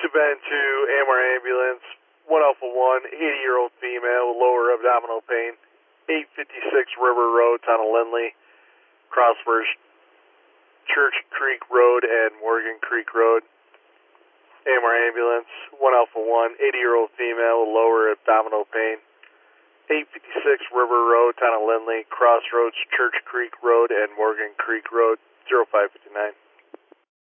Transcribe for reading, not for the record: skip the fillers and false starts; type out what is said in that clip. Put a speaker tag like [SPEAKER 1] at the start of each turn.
[SPEAKER 1] been to AMR Ambulance, 1 Alpha 1, 80-year-old female with lower abdominal pain, 856 River Road, town of Lindley, crossword Church Creek Road and Morgan Creek Road. AMR Ambulance, 1 Alpha 1, 80-year-old female with lower abdominal pain, 856 River Road, town of Lindley, crossroads Church Creek Road and Morgan Creek Road, 0559.